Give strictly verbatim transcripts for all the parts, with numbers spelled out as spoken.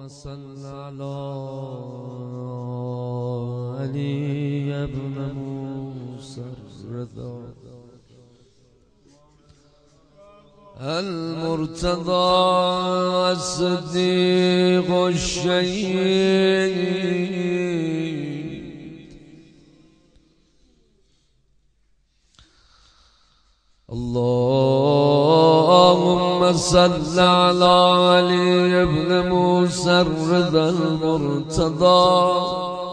صل على علي ابن موسى الرضا المرتضى الصديق الشهيد اللهم صل على علي ابن موسى الرضا المرتضى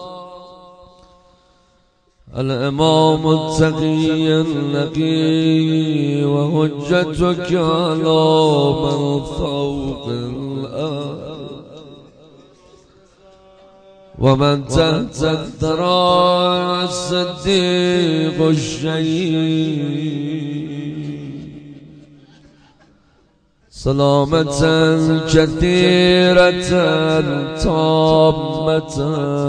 الإمام التقي النقي وحجتك على من فوق الأرض ومن تحت الثرى الصديق الشهيد سلامة كثيرة تامة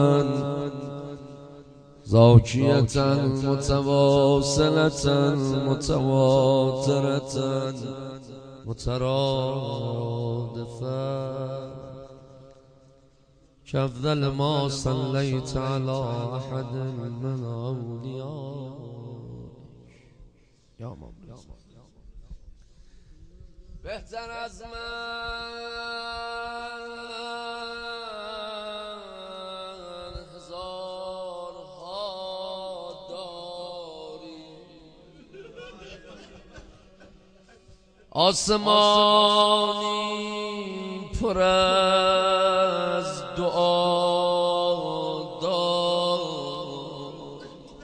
زوجية متواصلة متواترة مترادفة كأفضل ما صليت على أحد من أوليائك يا مولاي بهتر از من هزارها داری آسمانی پر از دعا دار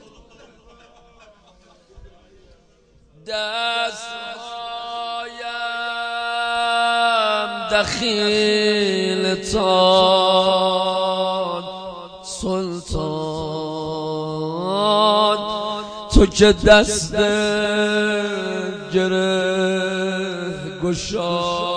دستهایم دخیل تان سلطان تو که دست گره گشا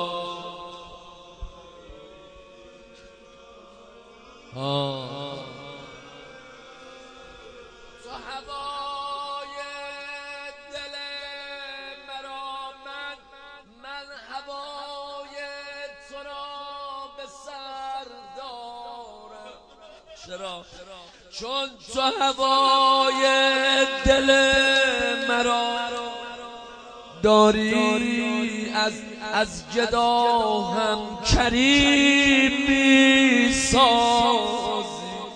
تو هوای دل مرا من من هوای تو را به سر دارم چرا؟ چون تو هوای دل مرا داری از از گدا هم کریم می سازی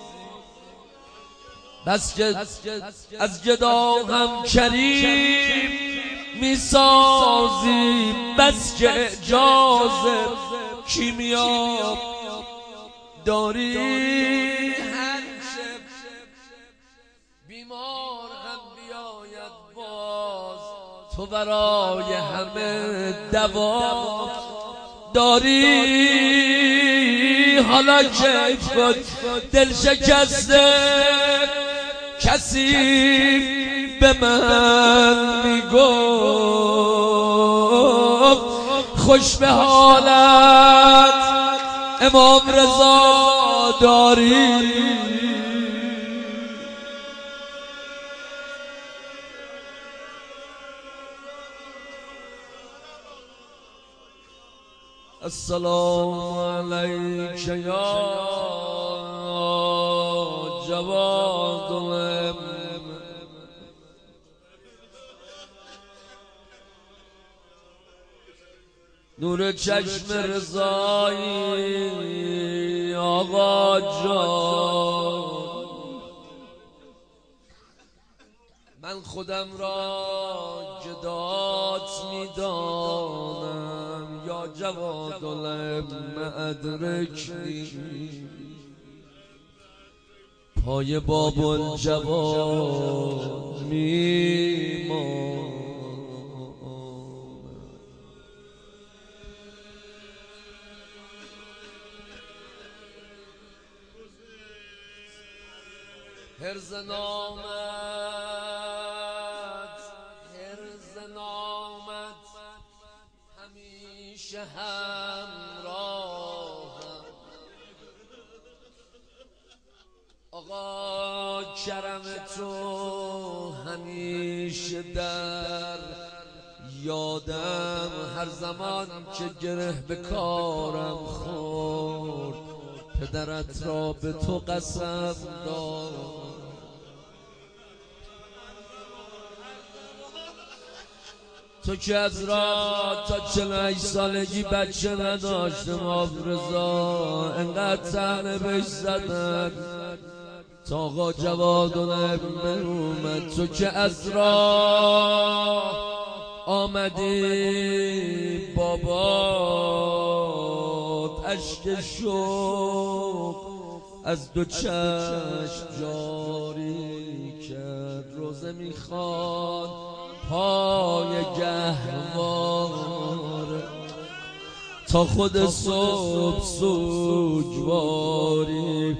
بس که از گدا هم کریم می سازی بس که اعجاز کیمیا داری هر شب بیمار هم بیاید باز تو برای همه دوا داری حالا که خود دل شکسته کسی به من میگفت خوش به حالت امام رضا داری السلام علیک یا جواد الامم نور چشم رضایی آقا جان من خودم را جدات میدانم یا جواد الامم ادرکنی پای باب الجواد میمانم هرز نامت هرز نامت همیشه همراهم آقا کرم تو همیشه در یادم هر زمان که گره به کارم خورد پدرت را به تو قسم داد تو که از را تا چهل و هشت سالگی بچه نداشت امام رضا انقدر طعنه بهش زدن تا آقا جوادالله اومد تو که از را آمدی بابات اشک شوق از دو چشم جاری کرد روزه میخواد پای گهواره تا خود صبح سوگواری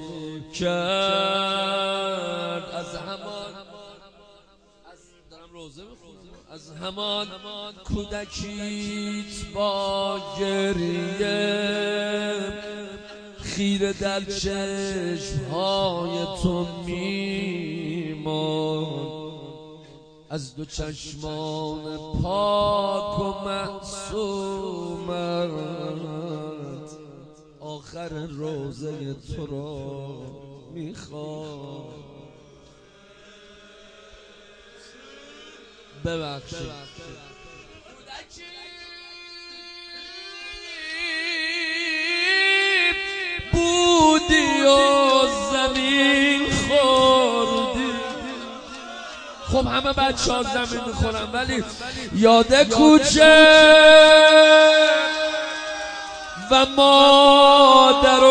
کرد از همان دارم روزه میخونم از همان کودکیت با گریه خیره در چشمهای تو میمان از دو چشمان پاک و معصومت آخر روزه تو را میخوام ببخشید بودی و زمین خوردی خب همه بچه ها زمین میخورن ولی یاد کوچه و مادر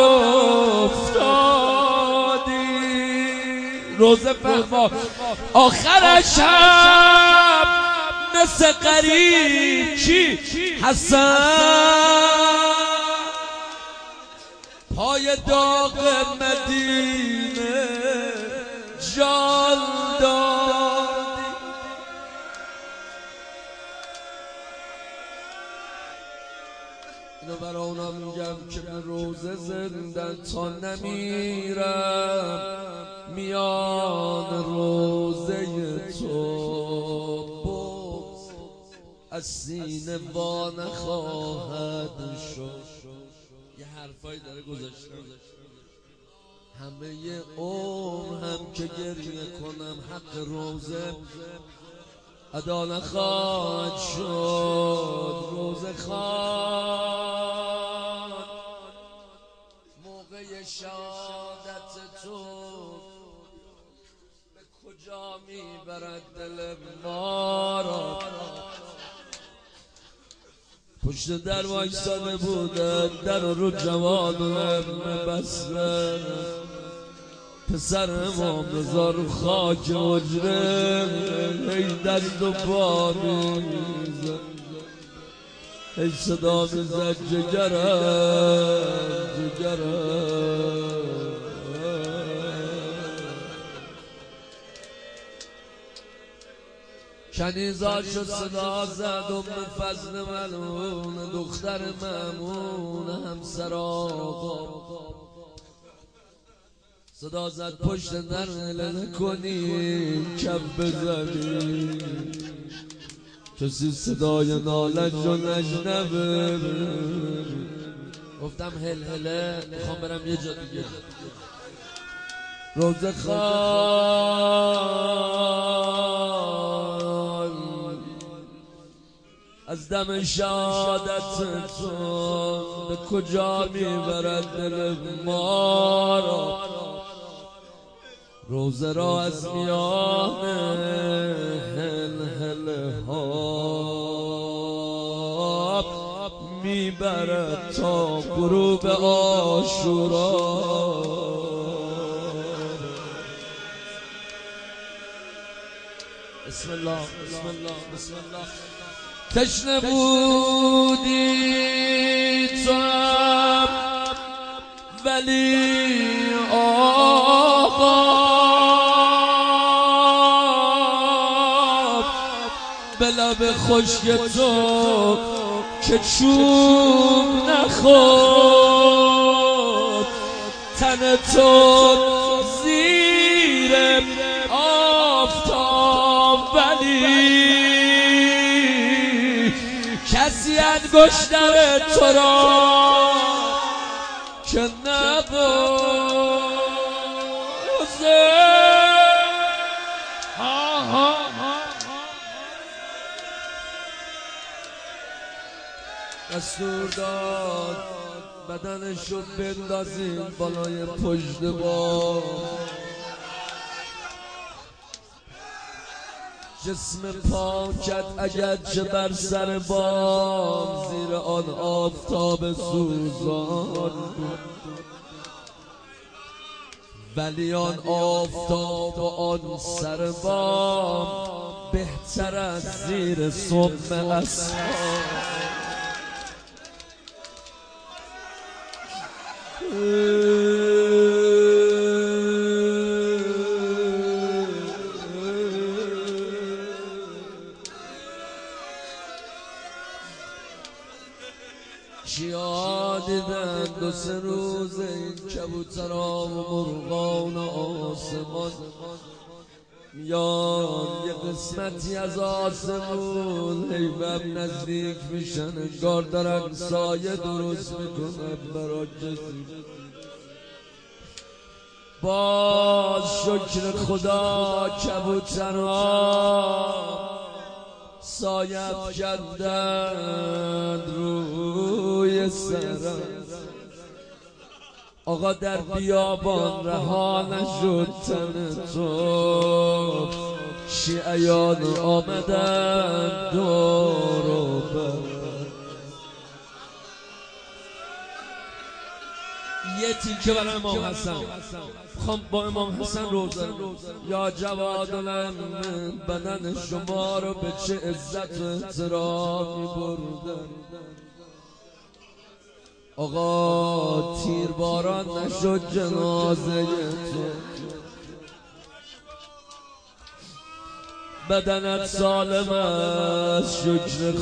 افتادی روزه فهما آخرش هم مثل قریب چی حسن پای داغ مدینه جان دادی اینو برای اونا میگم که به روزه زندن تا نمیرم میان روزه تو بغض از سینه وا نخواهد شد یه حرفایی داره گذاشتم همه یه عمر هم که گریه کنم حق روزه ادا نخواهد شد روزه خوان موقع شهادت تو به کجا میبرد دل ما را پشت در وایساده بودن در رو جوادالله بسته پسر امام رضا رو خاک حجره ای دست و پا میزد ای صدا میزد جگرم جگرم کنیزا شد صدا زد ام فضل ملون دختر مامون همسر آقا صدا زد پشت در نله کنی کف بزنی کسی صدای نالش رو نشنوه گفتم هل هله میخوام برم یه جا دیگه روزه خوان از دم شهادت تو به کجا میبرد دل ما را روزه را از میان هل هل ها میبرد تا غروب عاشورا بسم الله بسم الله بسم الله تشنه بودی تو ولی آقا به لب خشک تو که چوب نخورد تن تو زیر آفتاب ولی کسی انگشتر تو را که نبازه دستور داد بدنشو بندازیم بالای پشت بام، جسم پاکت اگر چه بر سر بام، زیر آن آفتاب سوزان بود، ولی آن آفتاب و آن سر بام بهتر از زیر سم اسباب. چیا دیدن دو سه روز این کبوترها و مرغان آسمان میان، یه قسمتی از آسمون حیوم نزدیک میشن، انگار دارن سایه درست میکنن برای کسی. باز شکر خدا کبوترها سایه افکندن روی سرم. آقا در بیابان رها نشد تن تو، شیعیان آمدن دور و بر. یه تیکه برای امام حسن میخوام با امام حسن روزه. یا جوادالم بدن شما رو به چه عزت و احترامی بردن. آقا تیر باران نشد جنازه تو، بدنت سالم است شکر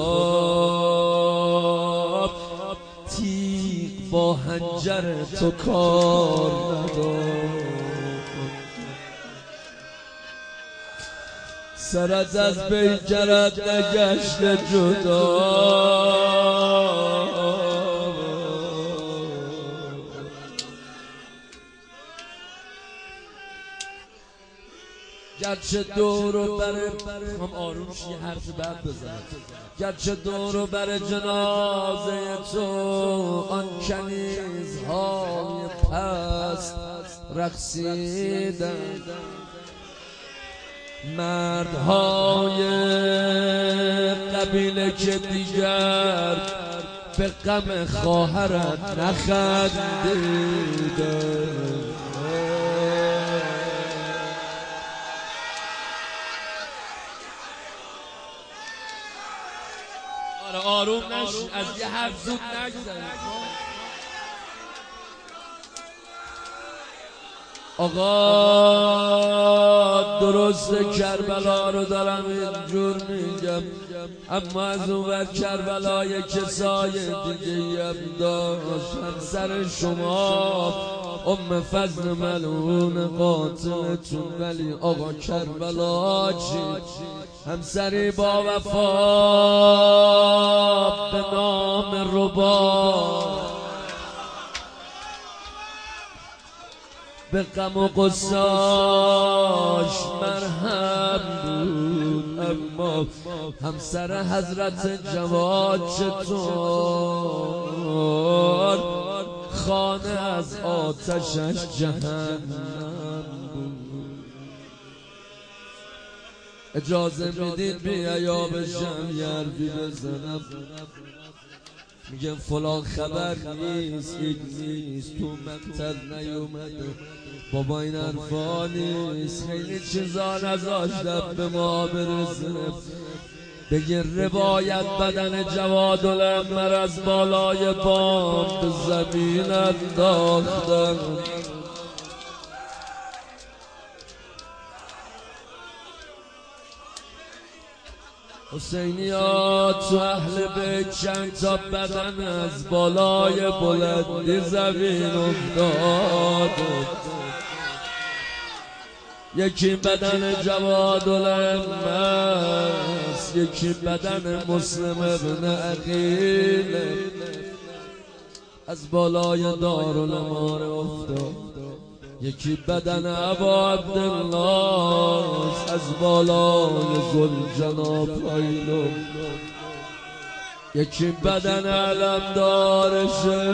خدا، تیغ با حنجر تو کار ندار. سرت از بیجرت نگشت جدا، گرچه دورو بره هم آروم شی حرف بعد بزن، گرچه دورو بره جنازه تو آن کنیزهای پست رقصیدن، مردهای قبیله که دیگر به غم خواهرت نخندیدن. آروم نش، از یه حرف زود نگذارید. آقا درست کربلا رو دارم اینجور میگم، اما از اون ور کربلای کسای دیگه هم داشت. همسر شما ام فضل ملعون قاتلتون، ولی آقا کربلا چی؟ همسری با وفا به نام ربا، به غم و غصاش مرهم بود. اما همسر حضرت جواد چطور؟ خانه از آتشش جهنم بود. اجازه میدید بیا یا بشم یه حرفی بزنم. میگم فلان خبر نیست، یک نیست، تو مقتل نیومده، بابا این حرفا نیست. خیلی چیزا نذاشتم به ما برسه. بگه روایت بدن جوادالعمر از بالای بام به زمین انداختن. حسینیات تو اهل بیت چند تا بدن از بالای بلندی زمین افتاد. یکی بدن جوادالعمر، یکی بدن مسلم ابن عقیل. از بالای دارالامار افتاد. یکی بدن ابا عبدالله از بالای ذوالجناب پایین افتاد. یکی بدن علمدارشه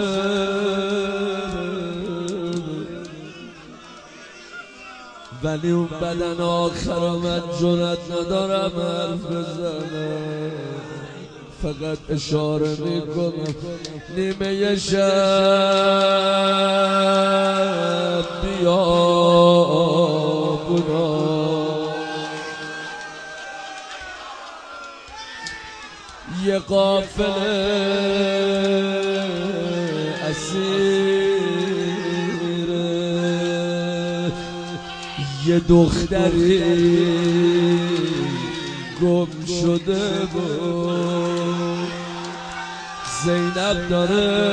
ولی اون بدن آخر من جرأت ندارم حرف بزنم، فقط اشاره میکنم نیمه شب بیابونا یه قافله اسیره، یه دختری گم شده بود، زینب داره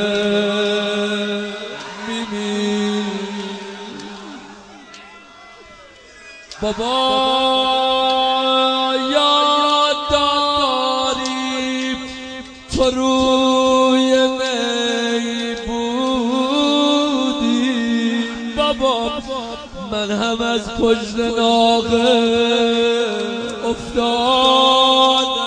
میمی بابا یاد داری تو روی می بودی بابا، من هم از پشت ناقه افتادم.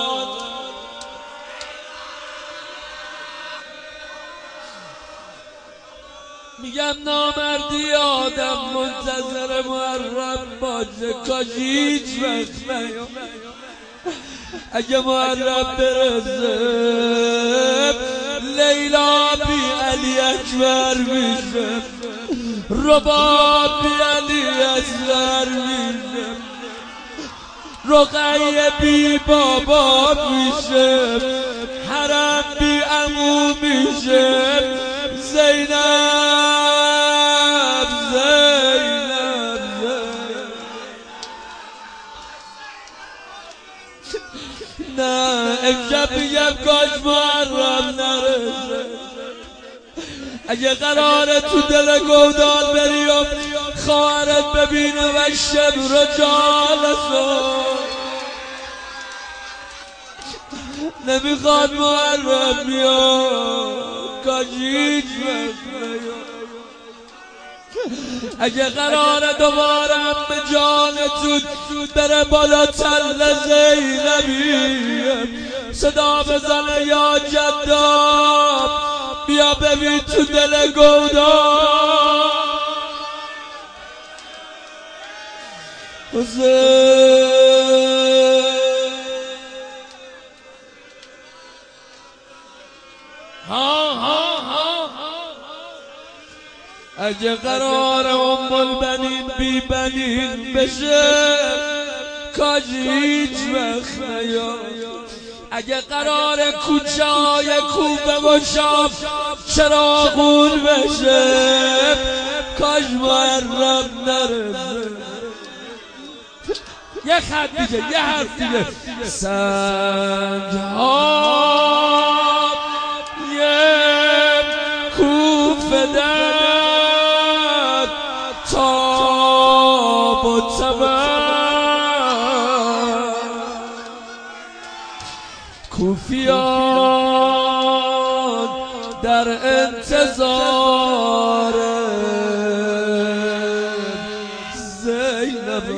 میگم نامردی آدم منتظر محرم باشه، کاش هیچ وقت نیام. اگه محرم برسه لیلا بی علی اکبر میشه، رباب بی علی اصغر میشه، رقیه بی بابا میشه، حرم بی عمو میشه، زینب زینب زینب نه امشب میگم کاش محرم نرسه. اگه قراره تو دل گودال بری و خواهرت ببینه و شب رو جالسه، نمیخواد محرم بیاد، کاش هیچ وقت نیاد. اگه قراره دوباره هم به جانتون بره بالا تل زینبی، صدا بزنه یا جداب بیا ببین تو دل گودال حسین. ها ها ها اگه قرار ام البنین بی بنین بشه، کاش هیچ وقت نیاد. اگه قرار کوچه های کوبه و شام چراغون بشه، کاش محرم نرسه. یه خط دیگه، یه حرف دیگه. سنگ ها یه کوفه در تاب و تبر، کوفیان در انتظار زینب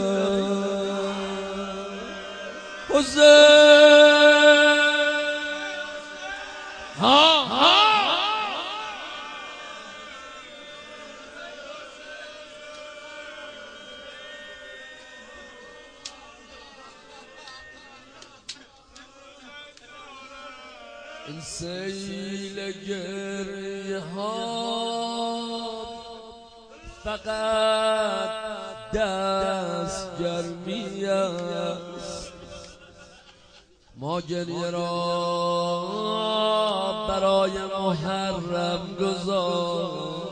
حسین. ها ها این سیل گریه ها فقط دست گرمی است، ما گریه را برای محرم گذاشت.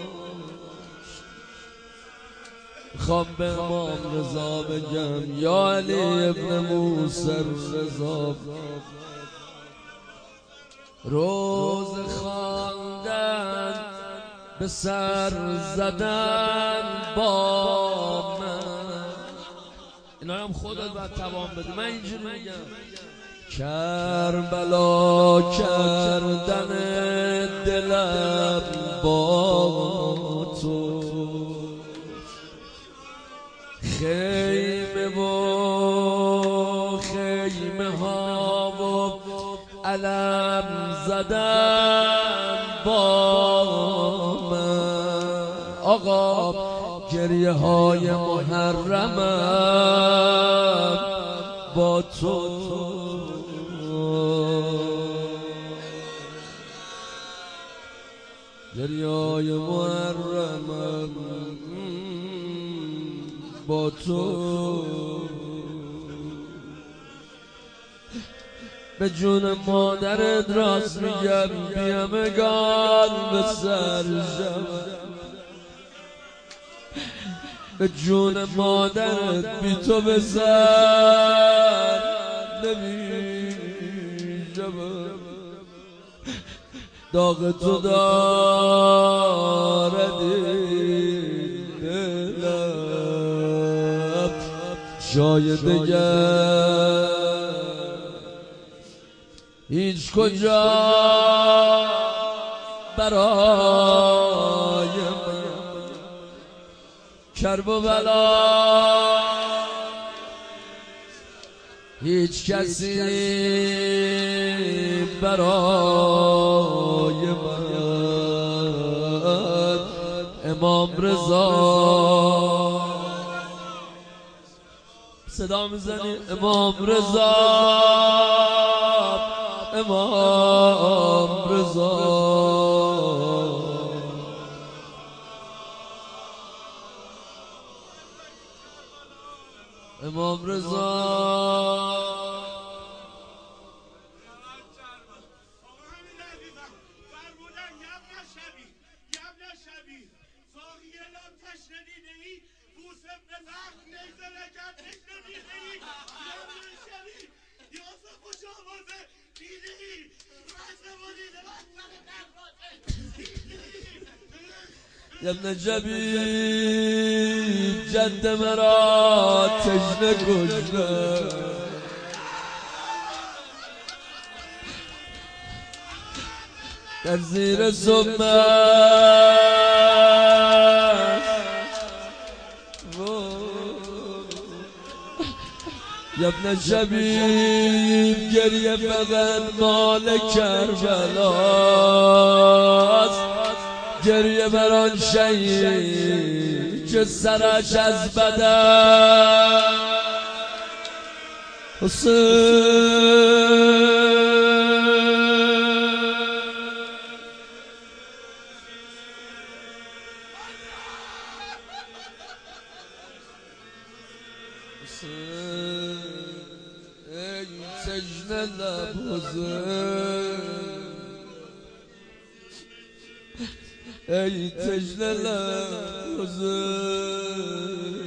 خوام به امام رضا بگم یا علی ابن موسی رضا، روز خواندن به سر زدن با من، اینا هم خودت باید توان بده. من اینجوری میگم کربلا کردن دلم با تو، خیمه و خیمه ها و علم زدن با من. آقا گریه های محرمم با تو، گریه های محرمم با تو. به جون مادرت راست میگم بیام گال به سر شود، به جون مادرت بی تو به سر نمیشود. داغ تو دارد این دلم، جای دگر هیچ کجا برای من. کرب و بلا هیچ کسی برای من. امام رضا صدا میزنی؟ امام رضا، امام رضا، امام رضا. ابن جبیب جد مرا تشنه کشته، در زیر سمت ابن جبیب گریه فقط مال کربلاست، گریه بر آن شهید که سرش از بدن حسین. ای تشنه لب حسین، ای تشنه لب حسین.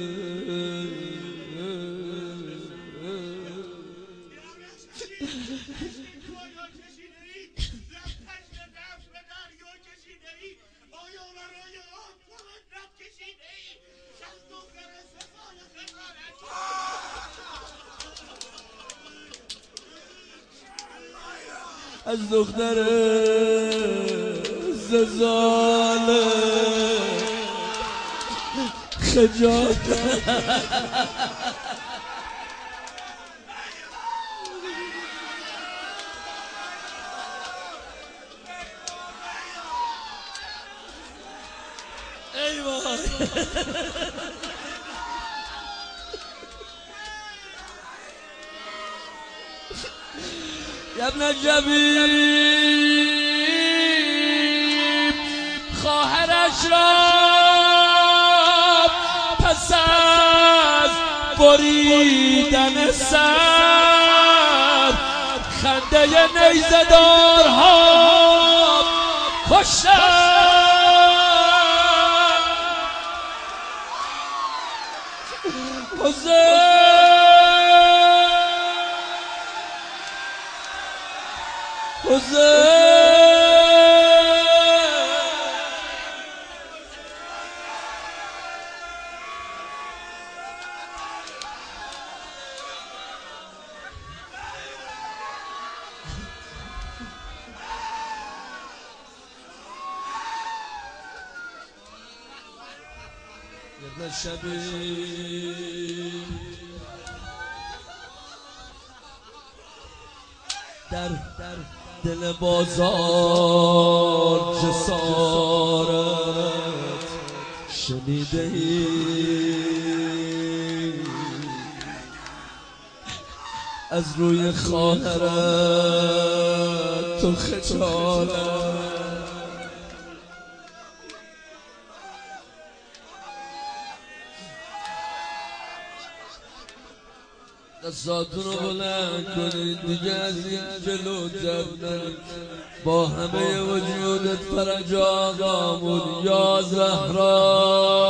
از دختر زلزله خجالت ای وای ابن جبیب خواهرش را پس از بریدن سر خنده نیزه دارها کشتن. حسین حسین یه شبی در دل بازار جسارت شنیده ای از روی خواهرت تو خجالت دستاتون رو بلند کنید دیگه از این جلو جبنن با همه وجودت فرج آقا بود یا زهرا